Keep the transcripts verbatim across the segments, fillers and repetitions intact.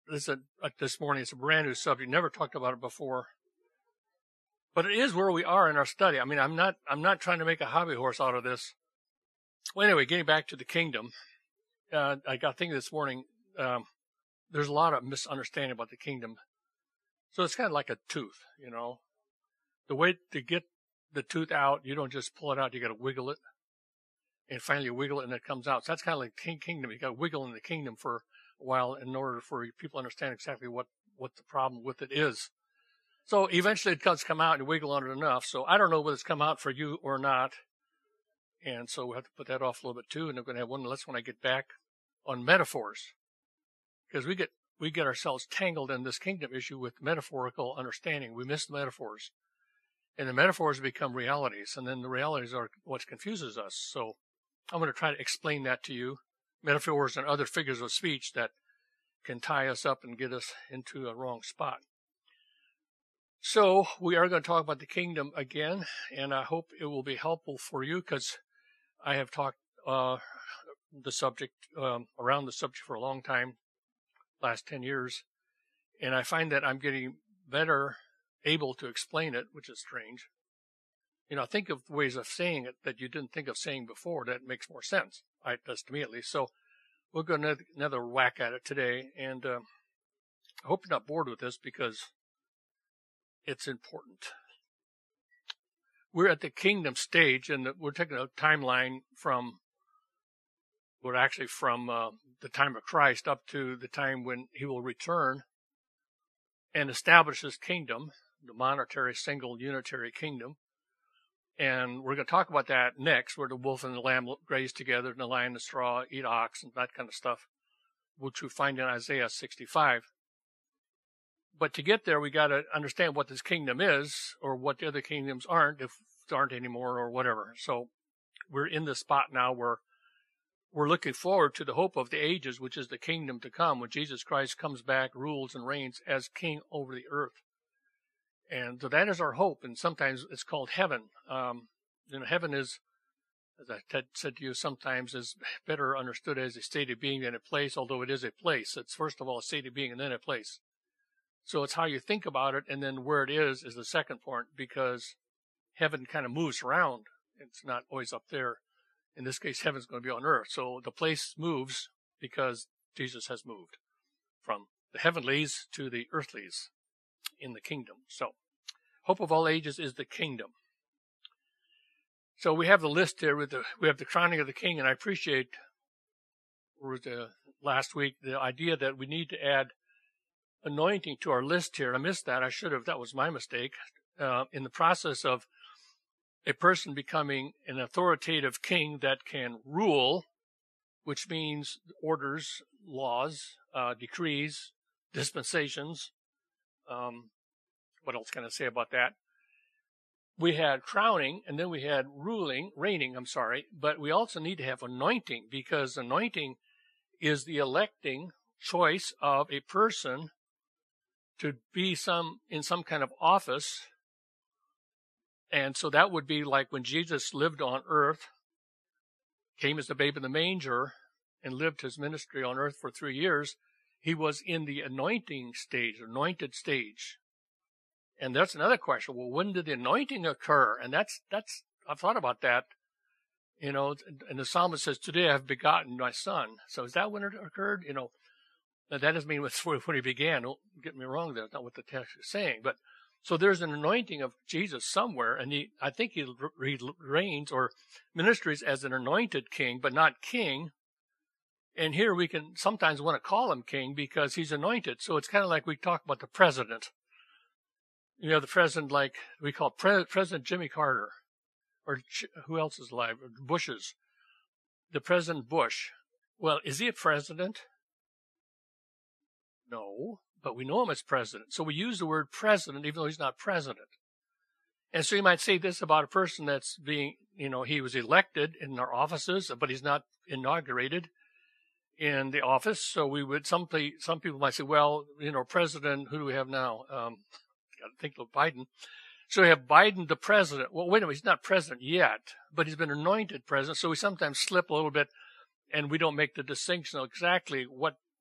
this is a, this morning. It's a brand new subject. Never talked about it before, but it is where we are in our study. I mean, I'm not I'm not trying to make a hobby horse out of this. Well, anyway, getting back to the kingdom, uh, I got thinking this morning. Um, there's a lot of misunderstanding about the kingdom. So it's kind of like a tooth, you know. The way to get the tooth out, you don't just pull it out. You got to wiggle it, and finally you wiggle it, and it comes out. So that's kind of like king kingdom. You got to wiggle in the kingdom for a while in order for people to understand exactly what, what the problem with it is. So eventually it does come out, and you wiggle on it enough. So I don't know whether it's come out for you or not, and so we have to put that off a little bit too. And I'm going to have one less when I get back on metaphors, because we get we get ourselves tangled in this kingdom issue with metaphorical understanding. We miss the metaphors. And the metaphors become realities, and then the realities are what confuses us. So I'm going to try to explain that to you. Metaphors and other figures of speech that can tie us up and get us into a wrong spot. So we are going to talk about the kingdom again, and I hope it will be helpful for you, because I have talked uh, the subject um, around the subject for a long time, last ten years, and I find that I'm getting better able to explain it, which is strange. You know, think of ways of saying it that you didn't think of saying before. That makes more sense. I, does to me at least. So we'll go another, another whack at it today, and uh, I hope you're not bored with this, because it's important. We're at the kingdom stage, and we're taking a timeline from, well, actually from uh, the time of Christ up to the time when he will return and establish his kingdom, the monetary, single, unitary kingdom. And we're going to talk about that next, where the wolf and the lamb graze together, and the lion and the straw eat ox, and that kind of stuff, which we find in Isaiah sixty-five. But to get there, we got to understand what this kingdom is, or what the other kingdoms aren't, if there aren't anymore, or whatever. So we're in the spot now where we're looking forward to the hope of the ages, which is the kingdom to come, when Jesus Christ comes back, rules and reigns as king over the earth. And so that is our hope, and sometimes it's called heaven. Um, you know, heaven is, as I said to you, sometimes is better understood as a state of being than a place, although it is a place. It's first of all a state of being and then a place. So it's how you think about it, and then where it is is the second part, because heaven kind of moves around. It's not always up there. In this case, heaven's going to be on earth. So the place moves because Jesus has moved from the heavenlies to the earthlies in the kingdom. So hope of all ages is the kingdom. So we have the list here with the, we have the crowning of the king, and I appreciate with the last week the idea that we need to add anointing to our list here. I missed that. I should have. That was my mistake. Uh, in the process of a person becoming an authoritative king that can rule, which means orders, laws, uh, decrees, dispensations. Um, what else can I say about that? We had crowning, and then we had ruling, reigning, I'm sorry, but we also need to have anointing, because anointing is the electing choice of a person to be some in some kind of office. And so that would be like when Jesus lived on earth, came as a babe in the manger, and lived his ministry on earth for three years. He was in the anointing stage, anointed stage. And that's another question. Well, when did the anointing occur? And that's, that's, I've thought about that. You know, and the psalmist says, today I have begotten my son. So is that when it occurred? You know, that doesn't mean when he began. Don't get me wrong there. That's not what the text is saying. But so there's an anointing of Jesus somewhere. And he, I think he, he reigns or ministries as an anointed king, but not king. And here we can sometimes want to call him king because he's anointed. So it's kind of like we talk about the president. You know, the president, like we call Pre- President Jimmy Carter, or who else is alive? Bush's. The President Bush. Well, is he a president? No, but we know him as president. So we use the word president even though he's not president. And so you might say this about a person that's being, you know, he was elected in our offices, but he's not inaugurated in the office. So we would, some, some people might say, well, you know, president, who do we have now? Um, got to think of Biden. So we have Biden, the president. Well, wait a minute, he's not president yet, but he's been anointed president. So we sometimes slip a little bit and we don't make the distinction of exactly what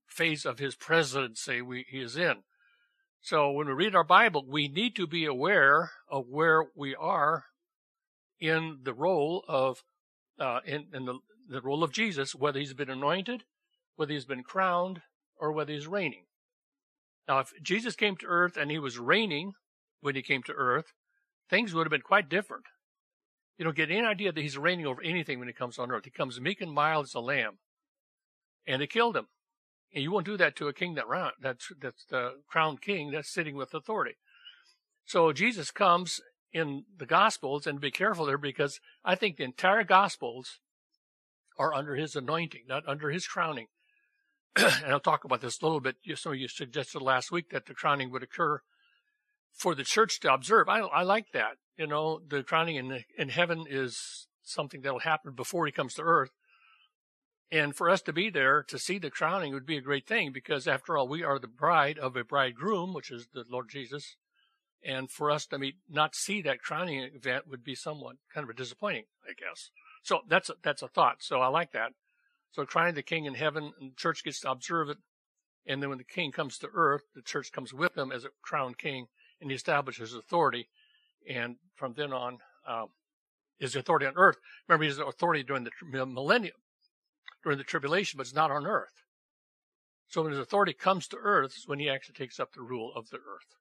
phase of his presidency we, he is in. So when we read our Bible, we need to be aware of where we are in the role of, uh, in, in the, the role of Jesus, whether he's been anointed, whether he's been crowned, or whether he's reigning. Now, if Jesus came to earth and he was reigning when he came to earth, things would have been quite different. You don't get any idea that he's reigning over anything when he comes on earth. He comes meek and mild as a lamb. And they killed him. And you won't do that to a king that round, that's, that's the crowned king that's sitting with authority. So Jesus comes in the Gospels, and be careful there, because I think the entire Gospels are under his anointing, not under his crowning. And I'll talk about this a little bit. Some of you suggested last week that the crowning would occur for the church to observe. I, I like that. You know, the crowning in, the, in heaven is something that will happen before he comes to earth. And for us to be there to see the crowning would be a great thing, because after all, we are the bride of a bridegroom, which is the Lord Jesus. And for us to meet, not see that crowning event would be somewhat kind of a disappointing, I guess. So that's a, that's a thought. So I like that. So crowning the king in heaven, and the church gets to observe it. And then when the king comes to earth, the church comes with him as a crowned king, and he establishes authority. And from then on, um, his authority on earth. Remember, his authority during the millennium, during the tribulation, but it's not on earth. So when his authority comes to earth is when he actually takes up the rule of the earth.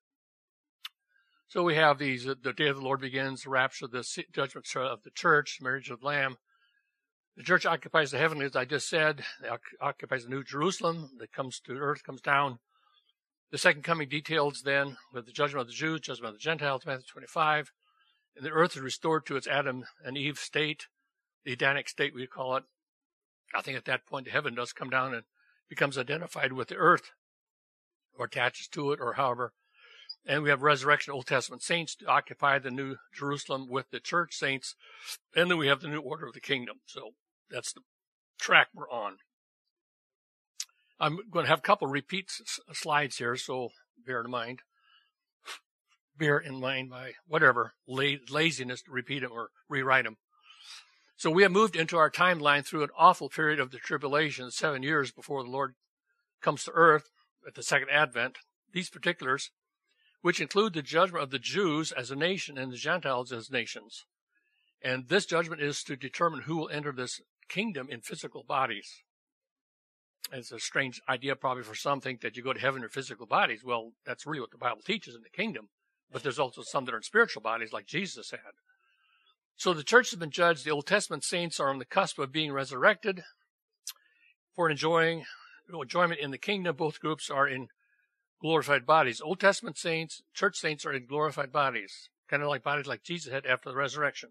So we have these, uh, the day of the Lord begins, the rapture, the judgment of the church, marriage of the Lamb. The church occupies the heavenly, as I just said. It occupies the New Jerusalem that comes to earth, comes down. The second coming details then with the judgment of the Jews, judgment of the Gentiles, Matthew twenty-five. And the earth is restored to its Adam and Eve state, the Adamic state we call it. I think at that point the heaven does come down and becomes identified with the earth, or attaches to it, or however. And we have resurrection Old Testament saints to occupy the New Jerusalem with the church saints. And then we have the new order of the kingdom. So that's the track we're on. I'm going to have a couple repeat s- slides here, so bear in mind. Bear in mind my whatever la- laziness to repeat them or rewrite them. So we have moved into our timeline through an awful period of the tribulation, seven years before the Lord comes to earth at the second advent. These particulars, which include the judgment of the Jews as a nation and the Gentiles as nations. And this judgment is to determine who will enter this kingdom in physical bodies. It's a strange idea probably for some, think that you go to heaven in physical bodies. Well, that's really what the Bible teaches in the kingdom. But there's also some that are in spiritual bodies like Jesus had. So the church has been judged. The Old Testament saints are on the cusp of being resurrected for enjoying enjoyment in the kingdom. Both groups are in glorified bodies. Old Testament saints, church saints are in glorified bodies, kind of like bodies like Jesus had after the resurrection.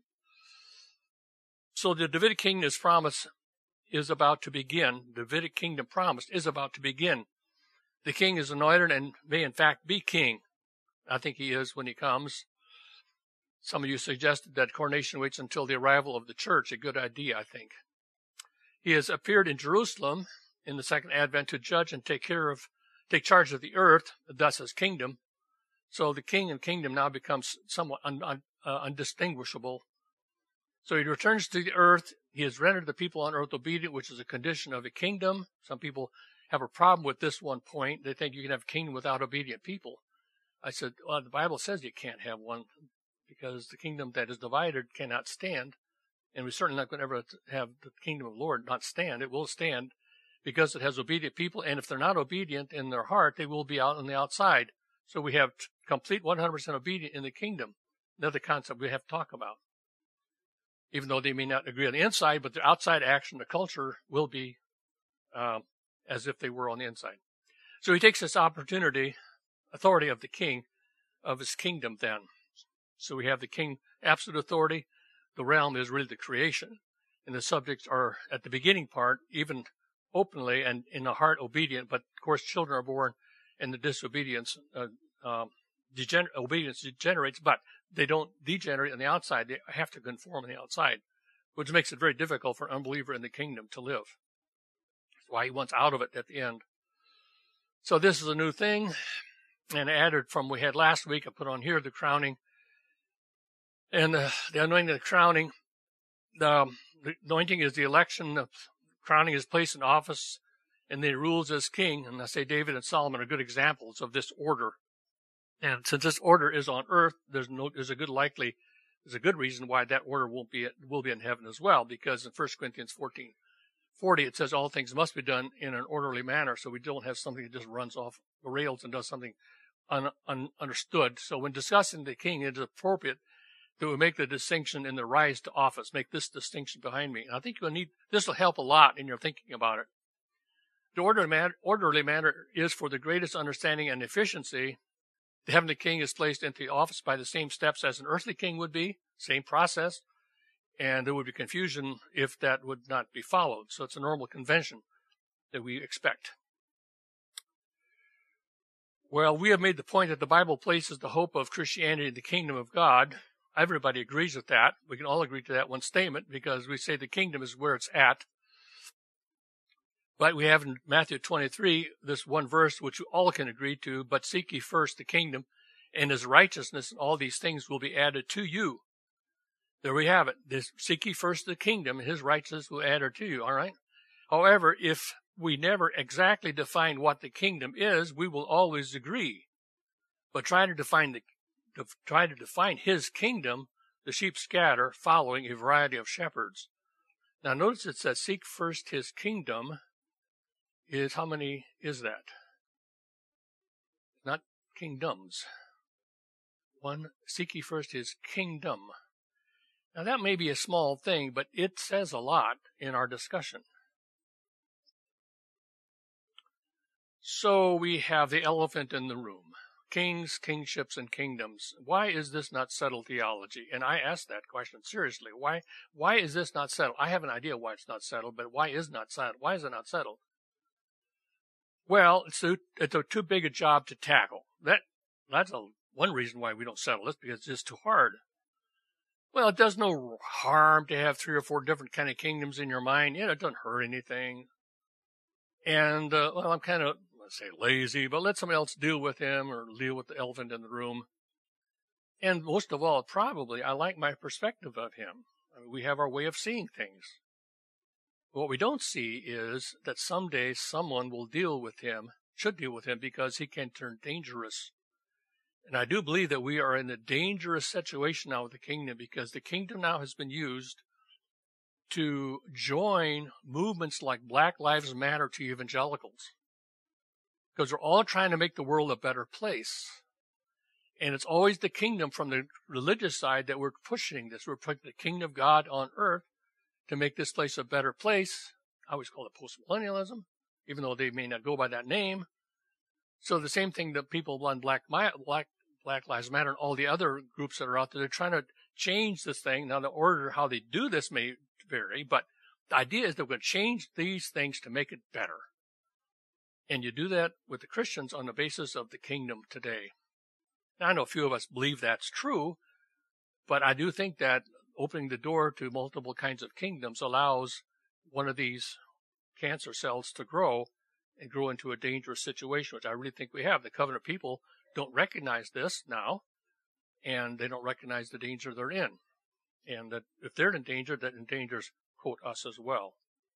So the Davidic kingdom's promise is about to begin. The Davidic kingdom promised is about to begin. The king is anointed and may in fact be king. I think he is when he comes. Some of you suggested that coronation waits until the arrival of the church. A good idea, I think. He has appeared in Jerusalem in the second advent to judge and take care of, take charge of the earth, thus his kingdom. So the king and kingdom now becomes somewhat un, un, uh, undistinguishable. So he returns to the earth. He has rendered the people on earth obedient, which is a condition of a kingdom. Some people have a problem with this one point. They think you can have a kingdom without obedient people. I said, well, the Bible says you can't have one because the kingdom that is divided cannot stand. And we're certainly not going to ever have the kingdom of the Lord not stand. It will stand because it has obedient people. And if they're not obedient in their heart, they will be out on the outside. So we have complete one hundred percent obedient in the kingdom. Another concept we have to talk about. Even though they may not agree on the inside, but their outside action, the culture, will be um, as if they were on the inside. So he takes this opportunity, authority of the king, of his kingdom then. So we have the king, absolute authority. The realm is really the creation. And the subjects are, at the beginning part, even openly and in the heart obedient. But, of course, children are born and the disobedience, uh, um, degener- obedience degenerates, but they don't degenerate on the outside. They have to conform on the outside, which makes it very difficult for an unbeliever in the kingdom to live. That's why he wants out of it at the end. So this is a new thing, and added from we had last week. I put on here the crowning and uh, the anointing of the crowning. The, the anointing is the election. The crowning is placed in office and then he rules as king. And I say David and Solomon are good examples of this order. And since this order is on earth, there's no, there's a good likely, there's a good reason why that order won't be, will be in heaven as well, because in First Corinthians fourteen forty, it says all things must be done in an orderly manner, so we don't have something that just runs off the rails and does something un, un, understood. So when discussing the king, it is appropriate that we make the distinction in the rise to office, make this distinction behind me. And I think you'll need, this will help a lot in your thinking about it. The orderly manner, orderly manner is for the greatest understanding and efficiency. The heavenly king is placed into the office by the same steps as an earthly king would be, same process, and there would be confusion if that would not be followed. So it's a normal convention that we expect. Well, we have made the point that the Bible places the hope of Christianity in the kingdom of God. Everybody agrees with that. We can all agree to that one statement because we say the kingdom is where it's at. But we have in Matthew twenty-three, this one verse which we all can agree to, but seek ye first the kingdom and his righteousness, and all these things will be added to you. There we have it. This, seek ye first the kingdom and his righteousness will be added to you, all right? However, if we never exactly define what the kingdom is, we will always agree. But try to define the to try to define his kingdom, the sheep scatter, following a variety of shepherds. Now notice it says, seek first his kingdom. Is how many is that? Not kingdoms. One, seek ye first his kingdom. Now that may be a small thing, but it says a lot in our discussion. So we have the elephant in the room. Kings, kingships, and kingdoms. Why is this not settled theology? And I ask that question seriously. Why, why is this not settled? I have an idea why it's not settled, but why is not settled? Why is it not settled? Well, it's a, it's a too big a job to tackle. That that's a, one reason why we don't settle this, because it's just too hard. Well, it does no harm to have three or four different kind of kingdoms in your mind. You know, it doesn't hurt anything. And uh, well, I'm kind of, let's say, lazy, but let somebody else deal with him or deal with the elephant in the room. And most of all, probably, I like my perspective of him. I mean, we have our way of seeing things. What we don't see is that someday someone will deal with him, should deal with him, because he can turn dangerous. And I do believe that we are in a dangerous situation now with the kingdom, because the kingdom now has been used to join movements like Black Lives Matter to evangelicals. Because we're all trying to make the world a better place. And it's always the kingdom from the religious side that we're pushing this. We're putting the kingdom of God on earth to make this place a better place. I always call it postmillennialism, even though they may not go by that name. So the same thing that people on Black, Black, Black Lives Matter and all the other groups that are out there, they're trying to change this thing. Now, the order how they do this may vary, but the idea is that we're going to change these things to make it better. And you do that with the Christians on the basis of the kingdom today. Now, I know a few of us believe that's true, but I do think that opening the door to multiple kinds of kingdoms allows one of these cancer cells to grow and grow into a dangerous situation, which I really think we have. The covenant people don't recognize this now, and they don't recognize the danger they're in. And that if they're in danger, that endangers, quote, us as well.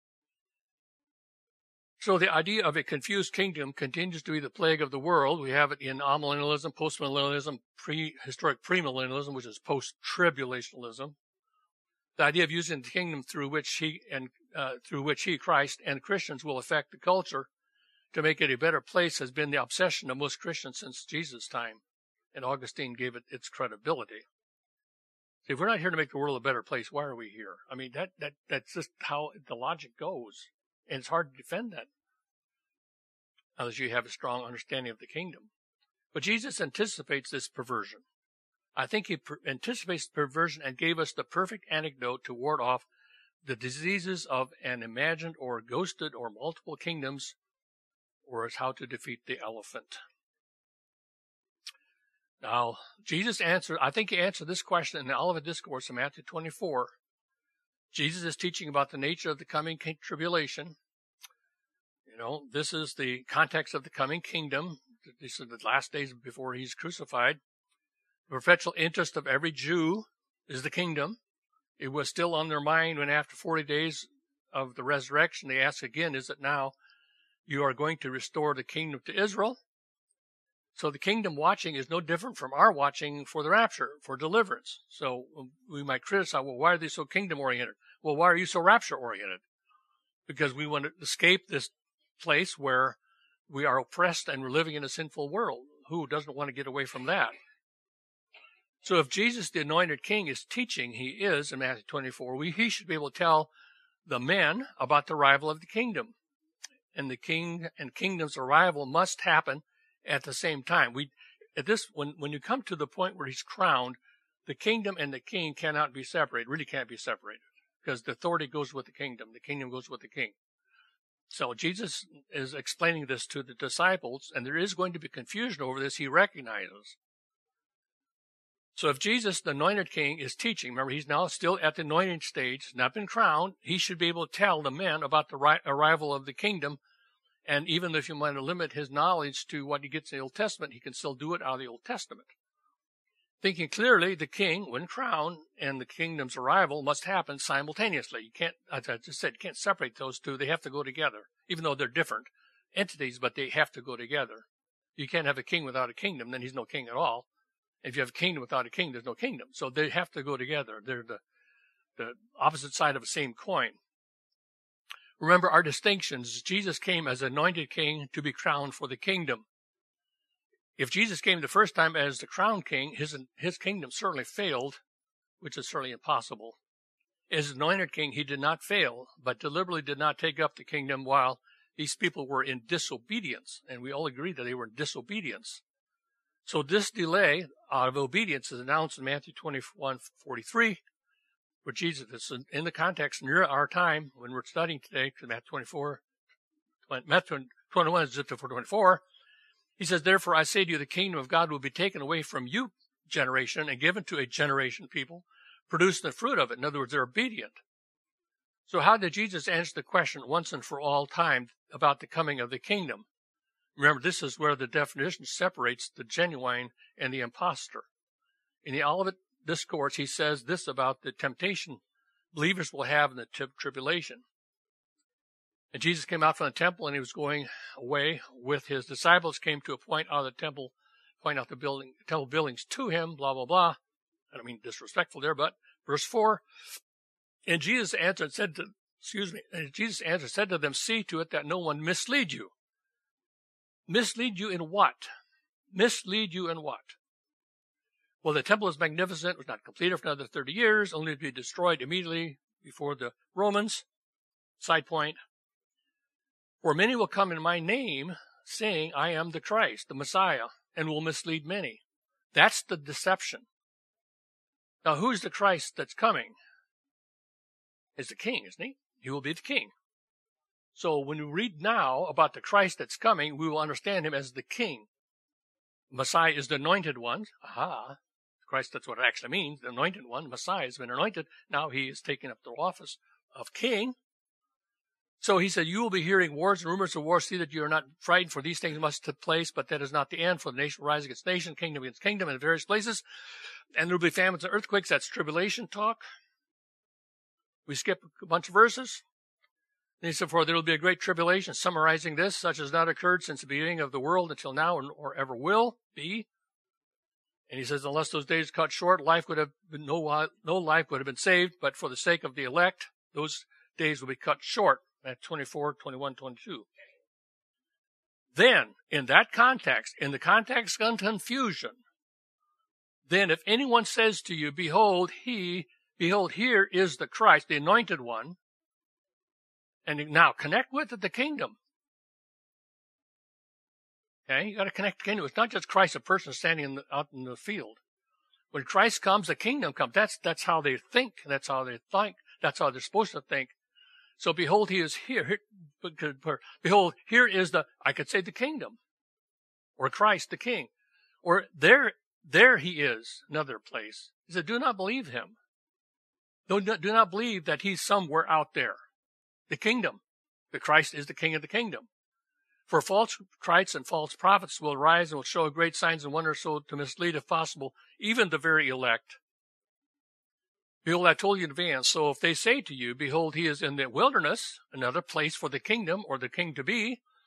So the idea of a confused kingdom continues to be the plague of the world. We have it in amillennialism, postmillennialism, prehistoric premillennialism, which is post-tribulationalism. The idea of using the kingdom through which he and uh, through which he, Christ, and Christians will affect the culture to make it a better place has been the obsession of most Christians since Jesus' time, and Augustine gave it its credibility. See, if we're not here to make the world a better place, why are we here? I mean, that that that's just how the logic goes, and it's hard to defend that unless you have a strong understanding of the kingdom. But Jesus anticipates this perversion. I think he per- anticipates the perversion and gave us the perfect antidote to ward off the diseases of an imagined or ghosted or multiple kingdoms, or is how to defeat the elephant. Now, Jesus answered, I think he answered this question in the Olivet Discourse in Matthew twenty-four. Jesus is teaching about the nature of the coming tribulation. You know, this is the context of the coming kingdom. These are the last days before he's crucified. The perpetual interest of every Jew is the kingdom. It was still on their mind when after forty days of the resurrection, they asked again, is it now? you are going to restore the kingdom to Israel. So the kingdom watching is no different from our watching for the rapture, for deliverance. So we might criticize, well, why are they so kingdom-oriented? Well, why are you so rapture-oriented? Because we want to escape this place where we are oppressed and we're living in a sinful world. Who doesn't want to get away from that? So if Jesus, the anointed king, is teaching, he is, in Matthew twenty-four, we, he should be able to tell the men about the arrival of the kingdom. And the king and kingdom's arrival must happen at the same time. We, at this, when, when you come to the point where he's crowned, the kingdom and the king cannot be separated, really can't be separated, because the authority goes with the kingdom. The kingdom goes with the king. So Jesus is explaining this to the disciples, and there is going to be confusion over this. He recognizes. So if Jesus, the anointed king, is teaching, remember, he's now still at the anointing stage, not been crowned, he should be able to tell the men about the ri- arrival of the kingdom. And even if you want to limit his knowledge to what he gets in the Old Testament, he can still do it out of the Old Testament. Thinking clearly, the king, when crowned, and the kingdom's arrival must happen simultaneously. You can't, as I just said, you can't separate those two. They have to go together, even though they're different entities, but they have to go together. You can't have a king without a kingdom, then he's no king at all. If you have a kingdom without a king, there's no kingdom. So they have to go together. They're the, the opposite side of the same coin. Remember our distinctions. Jesus came as anointed king to be crowned for the kingdom. If Jesus came the first time as the crowned king, his, his kingdom certainly failed, which is certainly impossible. As anointed king, he did not fail, but deliberately did not take up the kingdom while these people were in disobedience. And we all agree that they were in disobedience. So this delay out of obedience is announced in Matthew twenty-one forty-three, where Jesus is in the context near our time when we're studying today, because Matthew twenty-four, Matthew twenty-one is just before twenty-four. He says, therefore I say to you, the kingdom of God will be taken away from you, generation, and given to a generation of people, producing the fruit of it. In other words, they're obedient. So how did Jesus answer the question once and for all time about the coming of the kingdom? Remember, this is where the definition separates the genuine and the impostor. In the Olivet Discourse, he says this about the temptation believers will have in the t- tribulation. And Jesus came out from the temple, and he was going away with his disciples, came to a point out of the temple, point out the building, temple buildings to him, blah, blah, blah. I don't mean disrespectful there, but verse four, and Jesus answered and said to, excuse me, and Jesus answered said to them, see to it that no one mislead you. Mislead you in what? Mislead you in what? Well, the temple is magnificent. It was not completed for another thirty years, only to be destroyed immediately before the Romans. Side point. For many will come in my name, saying, I am the Christ, the Messiah, and will mislead many. That's the deception. Now, who's the Christ that's coming? Is the king, isn't he? He will be the king. So when we read now about the Christ that's coming, we will understand him as the king. Messiah is the anointed one. Aha. Christ, that's what it actually means. The anointed one. Messiah has been anointed. Now he is taking up the office of king. So he said, you will be hearing wars and rumors of wars. See that you are not frightened, for these things must take place, but that is not the end. For the nation will rise against nation, kingdom against kingdom in various places. And there will be famines and earthquakes. That's tribulation talk. We skip a bunch of verses. And he said, for there will be a great tribulation, summarizing this, such as not occurred since the beginning of the world until now, or ever will be. And he says, unless those days cut short, life would have been no, no life would have been saved, but for the sake of the elect, those days will be cut short. At twenty-four, twenty-one, twenty-two. Then, in that context, in the context of confusion, then if anyone says to you, behold, he, behold, here is the Christ, the anointed one, and now connect with it the kingdom. Okay, you got to connect the kingdom. It's not just Christ, a person standing in the, out in the field. When Christ comes, the kingdom comes. That's that's how they think. That's how they think. That's how they're supposed to think. So behold, he is here. Behold, here is the, I could say the kingdom, or Christ the king, or there, there he is, another place. He said, do not believe him. Do not, do not believe that he's somewhere out there. The kingdom, the Christ is the king of the kingdom. For false Christs and false prophets will rise and will show great signs and wonders, so to mislead, if possible, even the very elect. Behold, I told you in advance. So if they say to you, behold, he is in the wilderness, another place for the kingdom or the king to be,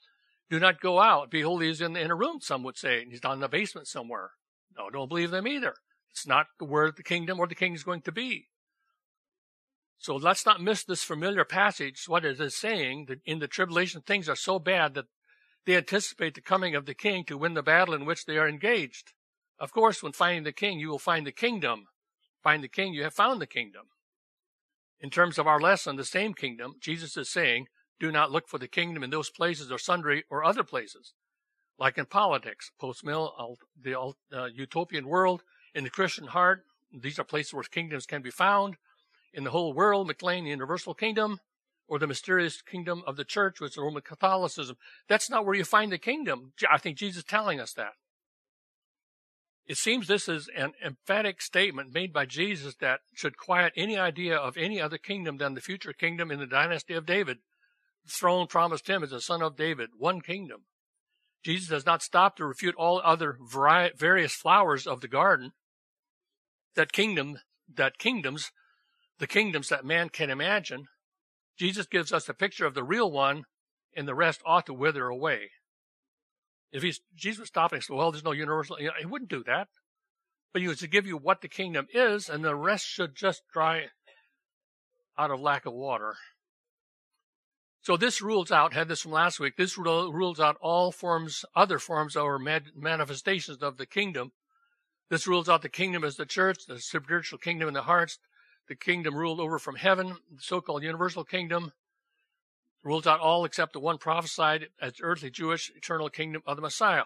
Do not go out. Behold, he is in, in a room, some would say, and he's not in the basement somewhere. No, don't believe them either. It's not where the kingdom or the king is going to be. So let's not miss this familiar passage, what it is saying, that in the tribulation things are so bad that they anticipate the coming of the king to win the battle in which they are engaged. Of course, when finding the king, you will find the kingdom. Find the king, you have found the kingdom. In terms of our lesson, the same kingdom, Jesus is saying, do not look for the kingdom in those places or sundry or other places. Like in politics, post-mill, the uh, utopian world, in the Christian heart, these are places where kingdoms can be found. In the whole world, McLean, the universal kingdom, or the mysterious kingdom of the church, which is Roman Catholicism. That's not where you find the kingdom. I think Jesus is telling us that. It seems this is an emphatic statement made by Jesus that should quiet any idea of any other kingdom than the future kingdom in the dynasty of David. The throne promised him as a son of David, one kingdom. Jesus does not stop to refute all other vari- various flowers of the garden. That kingdom, that kingdoms, the kingdoms that man can imagine. Jesus gives us a picture of the real one, and the rest ought to wither away. If he's, Jesus was stopping and said, well, there's no universal, you know, he wouldn't do that. But he was to give you what the kingdom is, and the rest should just dry out of lack of water. So this rules out, had this from last week, this rules out all forms, other forms or manifestations of the kingdom. This rules out the kingdom as the church, the spiritual kingdom in the hearts, the kingdom ruled over from heaven, the so-called universal kingdom. Rules out all except the one prophesied as earthly Jewish eternal kingdom of the Messiah.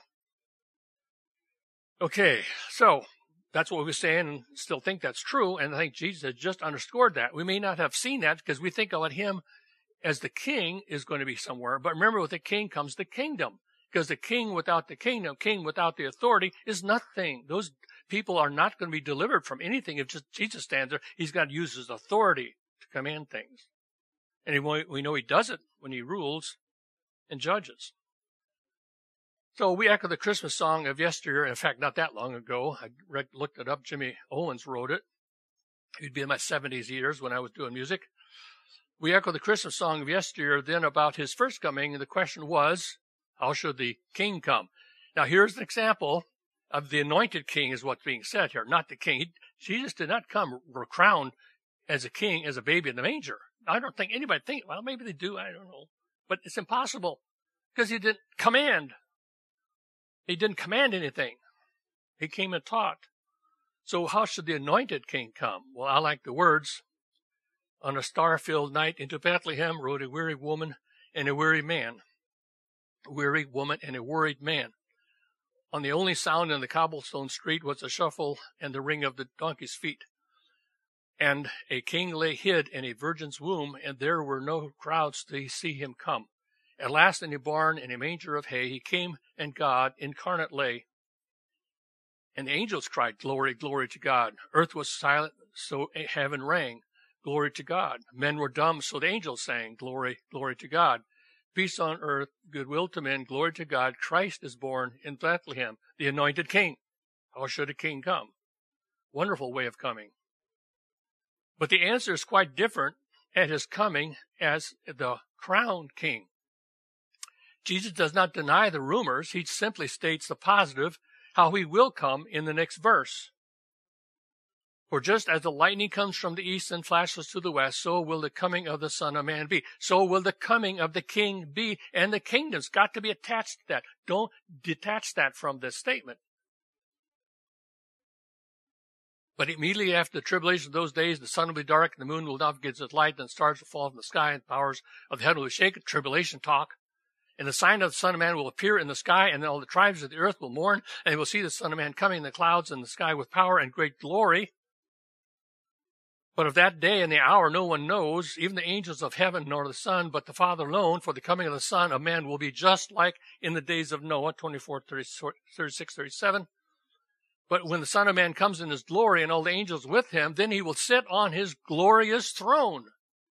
Okay, so that's what we were saying and still think that's true, and I think Jesus has just underscored that. We may not have seen that because we think about him as the king is going to be somewhere, but remember with the king comes the kingdom, because the king without the kingdom, king without the authority is nothing. Those people are not going to be delivered from anything if just Jesus stands there. He's got to use his authority to command things. And we know he does it when he rules and judges. So we echo the Christmas song of yesteryear. In fact, not that long ago. I looked it up. Jimmy Owens wrote it. He'd be in my seventies years when I was doing music. We echo the Christmas song of yesteryear then about his first coming. And the question was, how should the king come? Now, here's an example of the anointed king is what's being said here, not the king. He, Jesus did not come crowned as a king, as a baby in the manger. I don't think anybody think, well, maybe they do, I don't know. But it's impossible because he didn't command. He didn't command anything. He came and taught. So how should the anointed king come? Well, I like the words. On a star-filled night into Bethlehem rode a weary woman and a weary man. A weary woman and a worried man. On the only sound in the cobblestone street was the shuffle and the ring of the donkey's feet. And a king lay hid in a virgin's womb, and there were no crowds to see him come. At last in a barn in a manger of hay he came, and God incarnate lay. And the angels cried, glory, glory to God. Earth was silent, so heaven rang. Glory to God. Men were dumb, so the angels sang, glory, glory to God. Peace on earth, goodwill to men, glory to God. Christ is born in Bethlehem, the anointed king. How should a king come? Wonderful way of coming. But the answer is quite different at his coming as the crowned king. Jesus does not deny the rumors. He simply states the positive, how he will come in the next verse. For just as the lightning comes from the east and flashes to the west, so will the coming of the Son of Man be. So will the coming of the King be, and the kingdom's got to be attached to that. Don't detach that from this statement. But immediately after the tribulation of those days, the sun will be dark, and the moon will not give its light, and the stars will fall from the sky, and the powers of the heaven will shake. Tribulation talk. And the sign of the Son of Man will appear in the sky, and all the tribes of the earth will mourn, and they will see the Son of Man coming in the clouds in the sky with power and great glory. But of that day and the hour no one knows, even the angels of heaven nor the Son, but the Father alone, for the coming of the Son of Man will be just like in the days of Noah, twenty-four, thirty-six, thirty-seven. But when the Son of Man comes in his glory and all the angels with him, then he will sit on his glorious throne.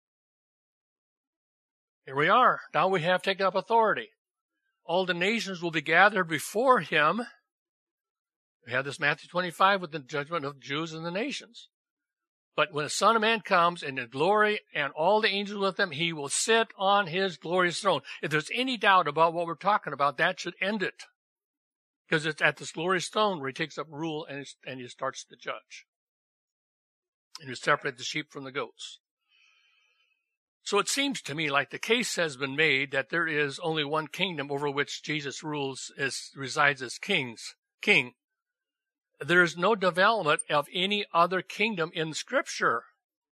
Here we are. Now we have taken up authority. All the nations will be gathered before him. We have this Matthew twenty-five with the judgment of the Jews and the nations. But when the Son of Man comes in the glory and all the angels with him, he will sit on his glorious throne. If there's any doubt about what we're talking about, that should end it. Because it's at this glorious throne where he takes up rule and, and he starts to judge. And you separate the sheep from the goats. So it seems to me like the case has been made that there is only one kingdom over which Jesus rules, as resides as kings, king. There is no development of any other kingdom in Scripture.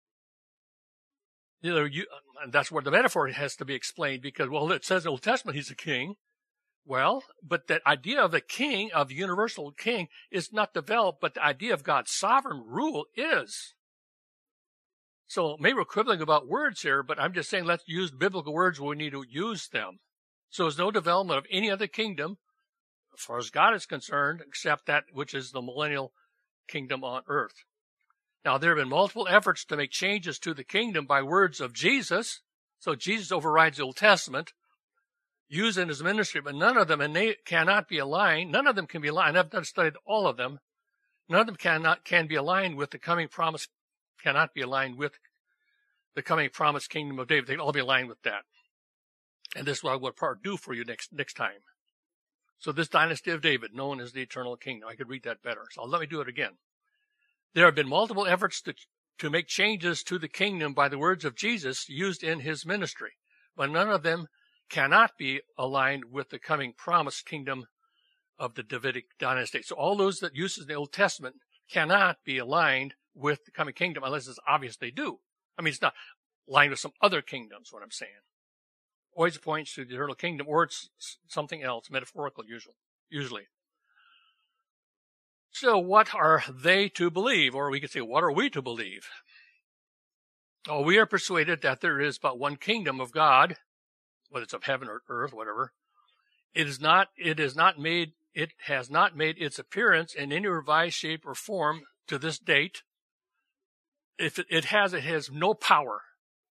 You know, you, that's where the metaphor has to be explained because, well, it says in the Old Testament he's a king. Well, but the idea of the king, of the universal king, is not developed, but the idea of God's sovereign rule is. So maybe we're quibbling about words here, but I'm just saying let's use biblical words where we need to use them. So there's no development of any other kingdom as far as God is concerned, except that which is the millennial kingdom on earth. Now, there have been multiple efforts to make changes to the kingdom by words of Jesus. So Jesus overrides the Old Testament, used in his ministry, but none of them, and they cannot be aligned. None of them can be aligned. I've done studied all of them. None of them cannot can be aligned with the coming promise, cannot be aligned with the coming promised kingdom of David. They can all be aligned with that. And this is what I will do for you next next time. So this dynasty of David, known as the eternal kingdom. I could read that better. So let me do it again. There have been multiple efforts to, to make changes to the kingdom by the words of Jesus used in his ministry, but none of them cannot be aligned with the coming promised kingdom of the Davidic dynasty. So all those that uses the Old Testament cannot be aligned with the coming kingdom unless it's obvious they do. I mean, it's not aligned with some other kingdoms, what I'm saying. Always points to the eternal kingdom, or it's something else, metaphorical usually. usually. So what are they to believe? Or we could say, what are we to believe? Oh, we are persuaded that there is but one kingdom of God, whether it's of heaven or earth, whatever. It is not, it is not made, it has not made its appearance in any revised shape or form to this date. If it, it has, it has no power.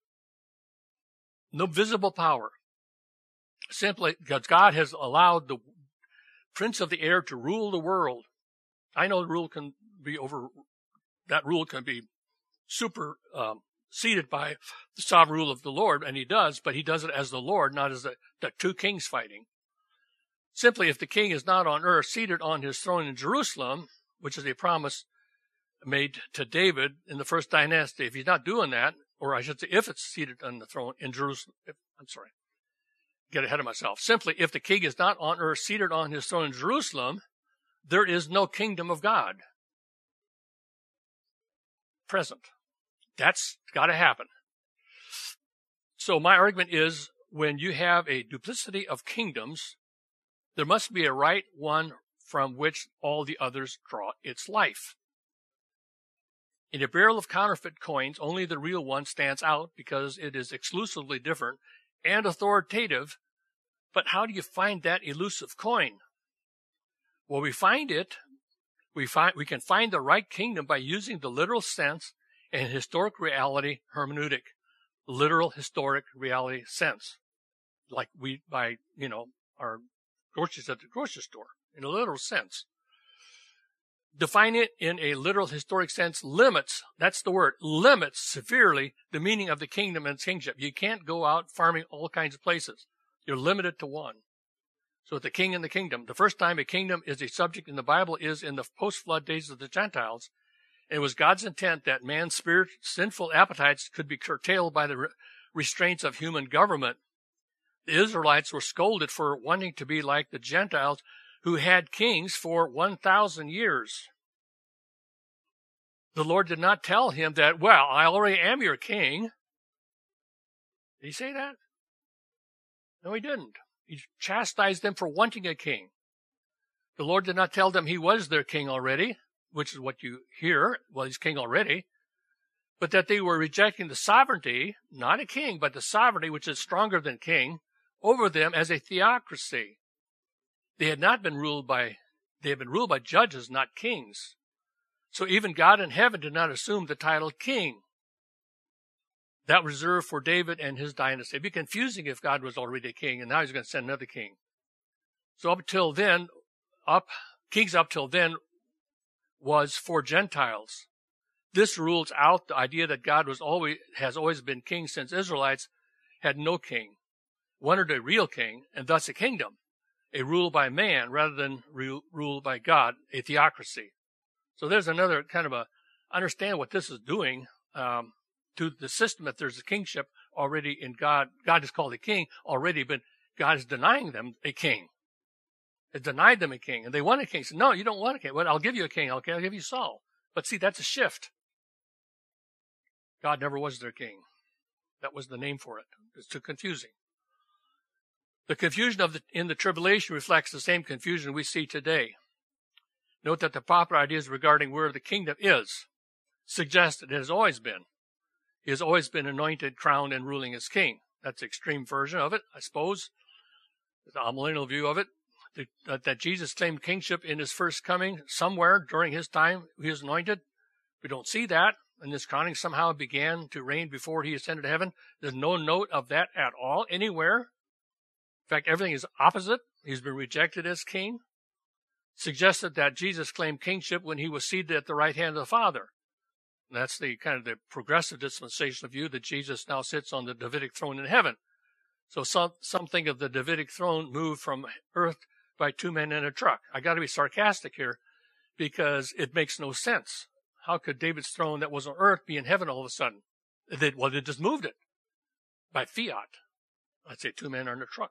No visible power. Simply because God has allowed the prince of the air to rule the world. I know the rule can be over, that rule can be super um, seated by the sovereign rule of the Lord, and he does, but he does it as the Lord, not as the, the two kings fighting. Simply, if the king is not on earth, seated on his throne in Jerusalem, which is a promise made to David in the first dynasty, if he's not doing that, or I should say, if it's seated on the throne in Jerusalem, if, I'm sorry, get ahead of myself. Simply, if the king is not on earth, seated on his throne in Jerusalem, there is no kingdom of God present. That's got to happen. So my argument is, when you have a duplicity of kingdoms, there must be a right one from which all the others draw its life. In a barrel of counterfeit coins, only the real one stands out because it is exclusively different and authoritative. But how do you find that elusive coin? Well, we find it, we find we can find the right kingdom by using the literal sense and historic reality hermeneutic, literal historic reality sense, like we by you know our groceries at the grocery store in a literal sense. Define it in a literal historic sense limits, that's the word, limits severely the meaning of the kingdom and its kingship. You can't go out farming all kinds of places. You're limited to one. So the king and the kingdom, the first time a kingdom is a subject in the Bible is in the post-flood days of the Gentiles. It was God's intent that man's spirit, sinful appetites could be curtailed by the re- restraints of human government. The Israelites were scolded for wanting to be like the Gentiles who had kings for one thousand years. The Lord did not tell him that, well, I already am your king. Did he say that? No, he didn't. He chastised them for wanting a king. The Lord did not tell them he was their king already, which is what you hear. Well, he's king already. But that they were rejecting the sovereignty, not a king, but the sovereignty, which is stronger than king, over them as a theocracy. They had not been ruled by, they had been ruled by judges, not kings. So even God in heaven did not assume the title king. That was reserved for David and his dynasty. It'd be confusing if God was already a king and now he's going to send another king. So up till then, up, kings up till then was for Gentiles. This rules out the idea that God was always has always been king, since Israelites had no king, wanted a real king, and thus a kingdom, a rule by man rather than rule, rule by God, a theocracy. So there's another kind of a understand what this is doing um, to the system, that there's a kingship already in God. God is called a king already, but God is denying them a king. It denied them a king, and they want a king. So no, you don't want a king. Well, I'll give you a king. Okay, I'll give you Saul. But see, that's a shift. God never was their king. That was the name for it. It's too confusing. The confusion of the, in the tribulation reflects the same confusion we see today. Note that the popular ideas regarding where the kingdom is suggest that it has always been. He has always been anointed, crowned, and ruling as king. That's the extreme version of it, I suppose. The amillennial view of it. That, that Jesus claimed kingship in his first coming somewhere during his time he was anointed. We don't see that. And this crowning somehow began to reign before he ascended to heaven. There's no note of that at all anywhere. In fact, everything is opposite. He's been rejected as king. Suggested that Jesus claimed kingship when he was seated at the right hand of the Father. And that's the kind of the progressive dispensational view, that Jesus now sits on the Davidic throne in heaven. So some, something of the Davidic throne moved from earth by two men in a truck. I got to be sarcastic here because it makes no sense. How could David's throne that was on earth be in heaven all of a sudden? They, well, they just moved it by fiat. I'd say two men are in a truck.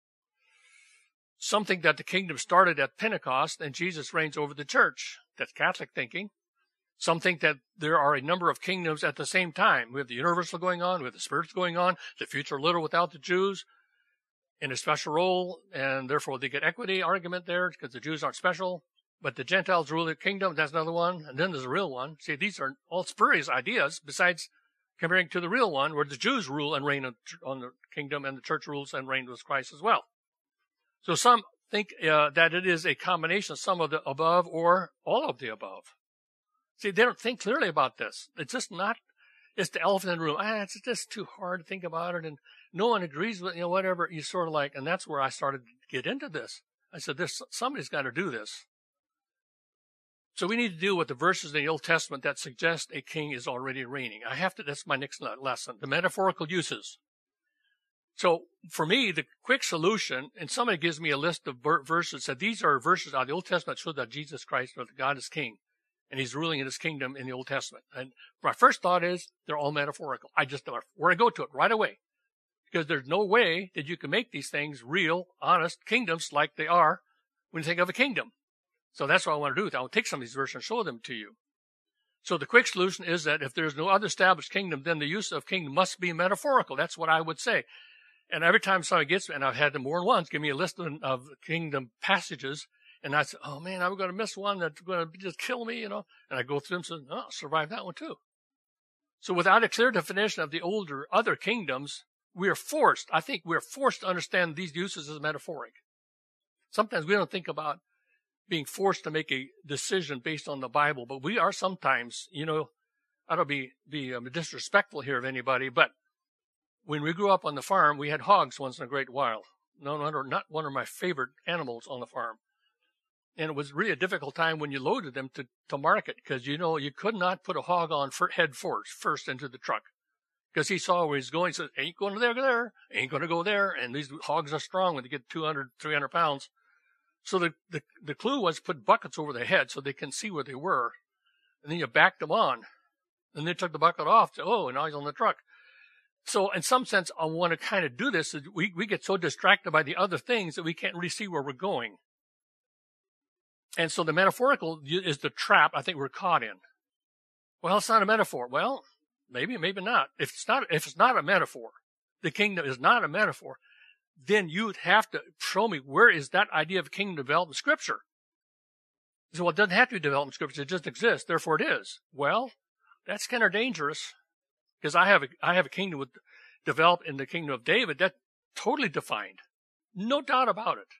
Something that the kingdom started at Pentecost and Jesus reigns over the church. That's Catholic thinking. Some think that there are a number of kingdoms at the same time. We have the universal going on, we have the spiritual going on, the future little without the Jews in a special role, and therefore they get equity argument there because the Jews aren't special. But the Gentiles rule the kingdom, that's another one. And then there's a real one. See, these are all spurious ideas besides comparing to the real one where the Jews rule and reign on the kingdom and the church rules and reigns with Christ as well. So some think uh, that it is a combination of some of the above or all of the above. See, they don't think clearly about this. It's just not, it's the elephant in the room. Ah, it's just too hard to think about it. And no one agrees with, you know, whatever. You sort of like, and that's where I started to get into this. I said, this, somebody's got to do this. So we need to deal with the verses in the Old Testament that suggest a king is already reigning. I have to, that's my next lesson, the metaphorical uses. So for me, the quick solution, and somebody gives me a list of verses, said these are verses out of the Old Testament that show that Jesus Christ, or that God is king, and he's ruling in his kingdom in the Old Testament. And my first thought is they're all metaphorical. I just, we're going to go to it right away. Because there's no way that you can make these things real, honest kingdoms like they are when you think of a kingdom. So that's what I want to do. I'll take some of these verses and show them to you. So the quick solution is that if there's no other established kingdom, then the use of kingdom must be metaphorical. That's what I would say. And every time somebody gets me, and I've had them more than once, give me a list of, of kingdom passages, and I say, oh man, I'm going to miss one that's going to just kill me, you know. And I go through them and say, oh, I'll survive that one too. So without a clear definition of the older other kingdoms, we are forced, I think we're forced to understand these uses as metaphoric. Sometimes we don't think about being forced to make a decision based on the Bible, but we are sometimes, you know, I don't be, be um, disrespectful here of anybody, but when we grew up on the farm, we had hogs once in a great while. No, no, not one of my favorite animals on the farm. And it was really a difficult time when you loaded them to, to market because, you know, you could not put a hog on for, head first, first into the truck because he saw where he's going. He said, ain't going there, there, ain't going to go there. And these hogs are strong when they get two hundred, three hundred pounds. So the, the, the clue was put buckets over their head so they can see where they were. And then you backed them on. And they took the bucket off. To, oh, and now he's on the truck. So in some sense, I want to kind of do this. We, we get so distracted by the other things that we can't really see where we're going. And so the metaphorical is the trap I think we're caught in. Well, it's not a metaphor. Well, maybe, maybe not. If it's not, if it's not a metaphor, the kingdom is not a metaphor, then you'd have to show me where is that idea of kingdom developed in Scripture. So well, it doesn't have to be developed in Scripture. It just exists. Therefore it is. Well, that's kind of dangerous because I have a, I have a kingdom with, developed in the kingdom of David that's totally defined. No doubt about it.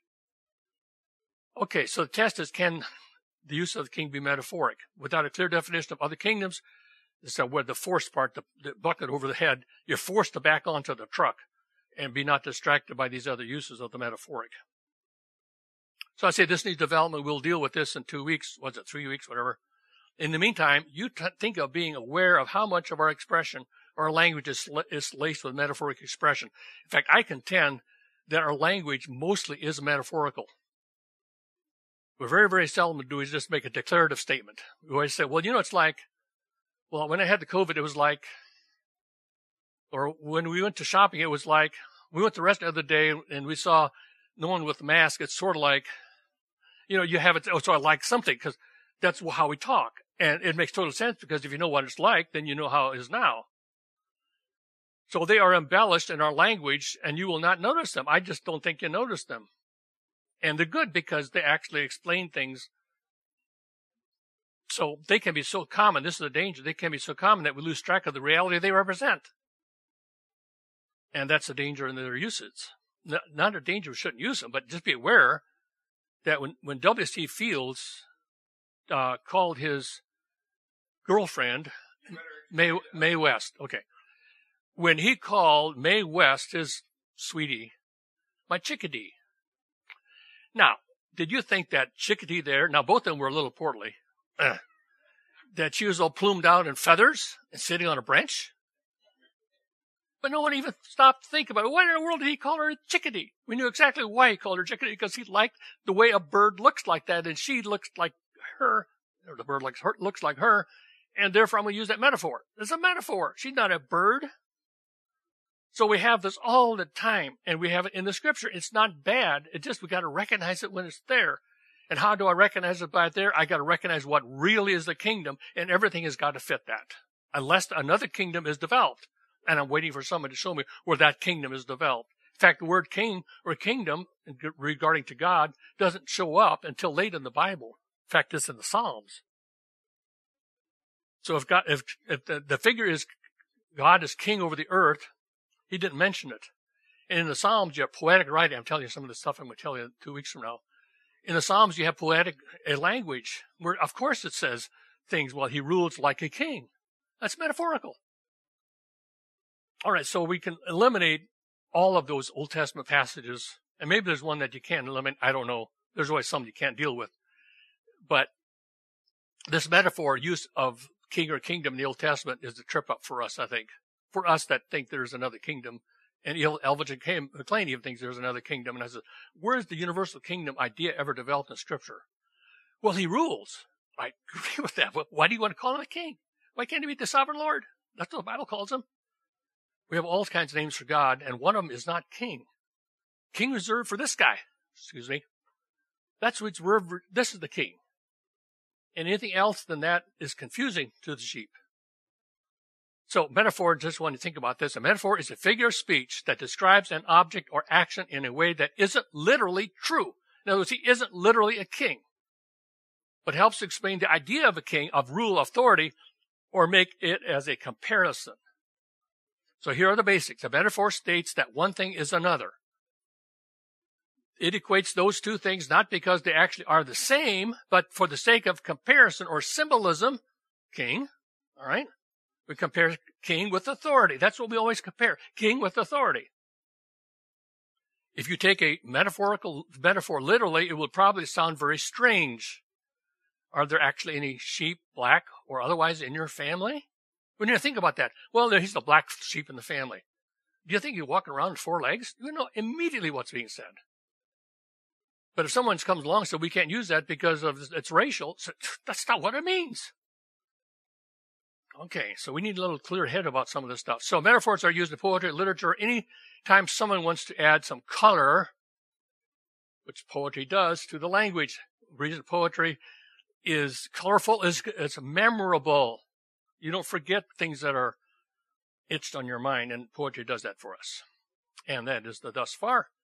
Okay, so the test is, can the use of the king be metaphoric? Without a clear definition of other kingdoms, this is where the forced part, the, the bucket over the head, you're forced to back onto the truck and be not distracted by these other uses of the metaphoric. So I say this needs development. We'll deal with this in two weeks. Was it three weeks? Whatever. In the meantime, you t- think of being aware of how much of our expression, our language is, is laced with metaphoric expression. In fact, I contend that our language mostly is metaphorical. We're very, very seldom do we just make a declarative statement. We always say, well, you know, it's like, well, when I had the COVID, it was like, or when we went to shopping, it was like, we went the rest of the day and we saw no one with a mask. It's sort of like, you know, you have it, sort of like something, because that's how we talk. And it makes total sense, because if you know what it's like, then you know how it is now. So they are embellished in our language, and you will not notice them. I just don't think you notice them. And they're good because they actually explain things. So they can be so common. This is the danger. They can be so common that we lose track of the reality they represent. And that's a danger in their usage. Not a danger we shouldn't use them, but just be aware that when, when W C Fields uh, called his girlfriend, Mae, Mae West, okay. When he called Mae West, his sweetie, my chickadee. Now, did you think that chickadee there, now both of them were a little portly, uh, that she was all plumed out in feathers and sitting on a branch? But no one even stopped to think about it. Why in the world did he call her a chickadee? We knew exactly why he called her chickadee, because he liked the way a bird looks like that, and she looks like her, or the bird likes her, looks like her, and therefore I'm going to use that metaphor. It's a metaphor. She's not a bird. So we have this all the time, and we have it in the scripture. It's not bad. It just, we got to recognize it when it's there. And how do I recognize it by it there? I got to recognize what really is the kingdom, and everything has got to fit that. Unless another kingdom is developed. And I'm waiting for someone to show me where that kingdom is developed. In fact, the word king or kingdom regarding to God doesn't show up until late in the Bible. In fact, it's in the Psalms. So if God, if, if the, the figure is God is king over the earth, he didn't mention it. And in the Psalms, you have poetic writing. I'm telling you some of the stuff I'm going to tell you two weeks from now. In the Psalms, you have poetic a language where, of course, it says things, well, he rules like a king. That's metaphorical. All right, so we can eliminate all of those Old Testament passages, and maybe there's one that you can't eliminate. I don't know. There's always some you can't deal with. But this metaphor use of king or kingdom in the Old Testament is the trip up for us, I think. For us that think there's another kingdom. And Elvin McLean even thinks there's another kingdom. And I said, where's the universal kingdom idea ever developed in Scripture? Well, he rules. I agree with that. But why do you want to call him a king? Why can't he be the sovereign Lord? That's what the Bible calls him. We have all kinds of names for God, and one of them is not king. King reserved for this guy. Excuse me. That's what's reserved. This is the king. And anything else than that is confusing to the sheep. So metaphor, just want to think about this. A metaphor is a figure of speech that describes an object or action in a way that isn't literally true. In other words, he isn't literally a king, but helps explain the idea of a king, of rule, authority, or make it as a comparison. So here are the basics. A metaphor states that one thing is another. It equates those two things not because they actually are the same, but for the sake of comparison or symbolism. King, all right? We compare king with authority. That's what we always compare, king with authority. If you take a metaphorical metaphor literally, it would probably sound very strange. Are there actually any sheep, black or otherwise, in your family? When you think about that, well, he's the black sheep in the family. Do you think you're walking around with four legs? You know immediately what's being said. But if someone comes along and says we can't use that because of it's racial, that's not what it means. Okay, so we need a little clear head about some of this stuff. So metaphors are used in poetry, literature, any time someone wants to add some color, which poetry does, to the language. The reason poetry is colorful is it's memorable. You don't forget things that are etched on your mind, and poetry does that for us. And that is the thus far.